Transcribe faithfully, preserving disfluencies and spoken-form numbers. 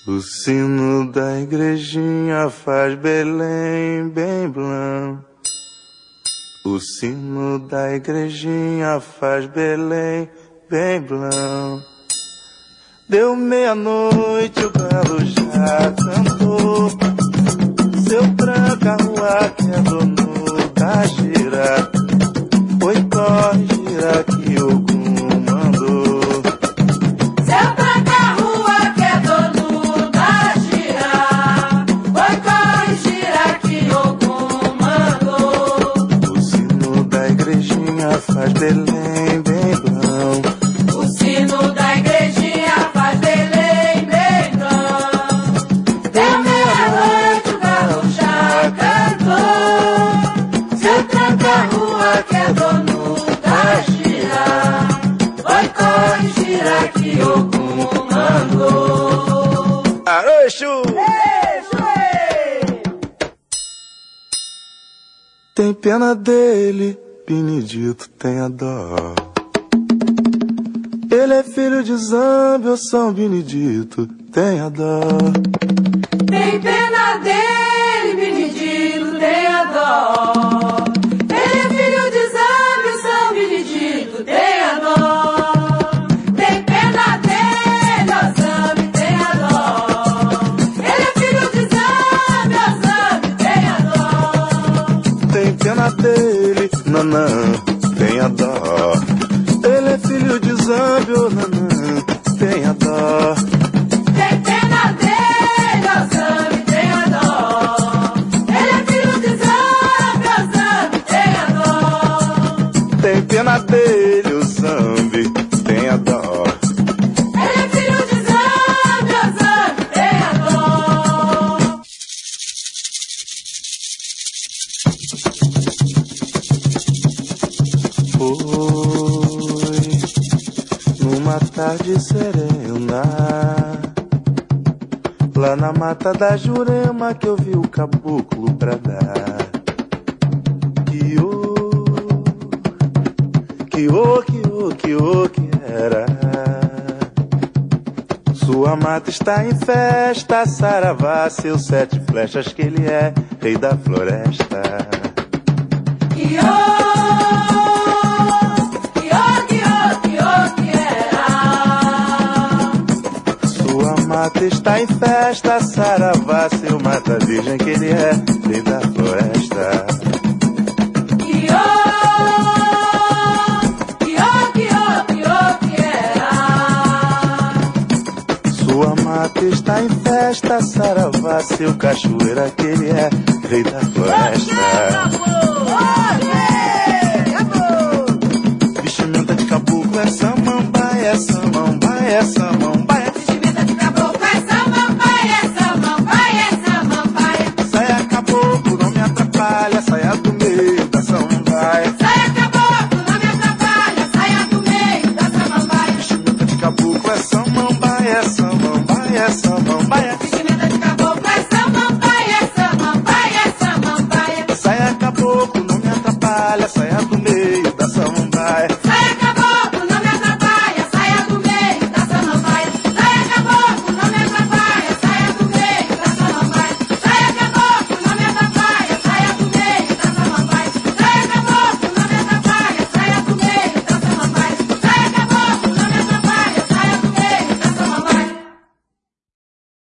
O sino da igrejinha faz Belém bem blanc. O sino da igrejinha faz Belém bem blanc. Deu meia-noite, o galo já cantou. Seu tranca-rua que é dono da gira. Oi, corre, gira que Ogum mandou. Seu tranca-rua que é dono da gira. Oi, corre, gira que Ogum mandou. O sino da igrejinha faz Belém bem blanc. O sino da igrejinha faz Belém bem blanc. Deu meia-noite, o galo já cantou. Seu tranca-rua que é dono da gira. Oi, corre, gira que Ogum mandou. Aroxo! Tem pena dele, Benedito tem a dó. Ele é filho de Zambi, ô São Benedito tem a dó. Tem pena dele, Benedito tem a dó. Ele é filho de Zambi, São Benedito tem a dó. Tem pena dele, ó Zambi, tem a dó. Ele é filho de Zambi, ó Zambi, tem a dó. Tem pena dele, Nanã tem a dó. Ele é filho de Zambi, ô Nanã tem a dó. Tem pena dele, ó Zambi, tem a dó. Ele é filho de Zambi, ó Zambi, tem a dó. Tem pena dele, o Zambi tem a dó. Ele é filho de Zambi, ó Zambi, tem a dó. Foi numa tarde serena, lá na mata da Jurema, que eu vi o caboclo bradar. Que ô, que ô, que ô, que ô, que era. Sua mata está em festa, saravá, seus sete flechas, que ele é rei da floresta. Que ô, que ô, que ô, que ô, que era. Sua mata está em festa, saravá, seu mata virgem, que ele é rei da floresta. Que ô, que ô, que ô, que ô, que era. Sua mata está em festa, saravá, seu cachoeira, que ele é rei da floresta. Vestimenta de caboclo é samambaia, é samambaia, é samambaia. Vestimenta de caboclo é samambaia, é samambaia, é samambaia. Saia caboclo, não me atrapalha, saia do meio da samambaia. Saia caboclo, não me atrapalha, saia do meio da samambaia. Vestimenta de caboclo é samambaia, é samambaia, é samambaia.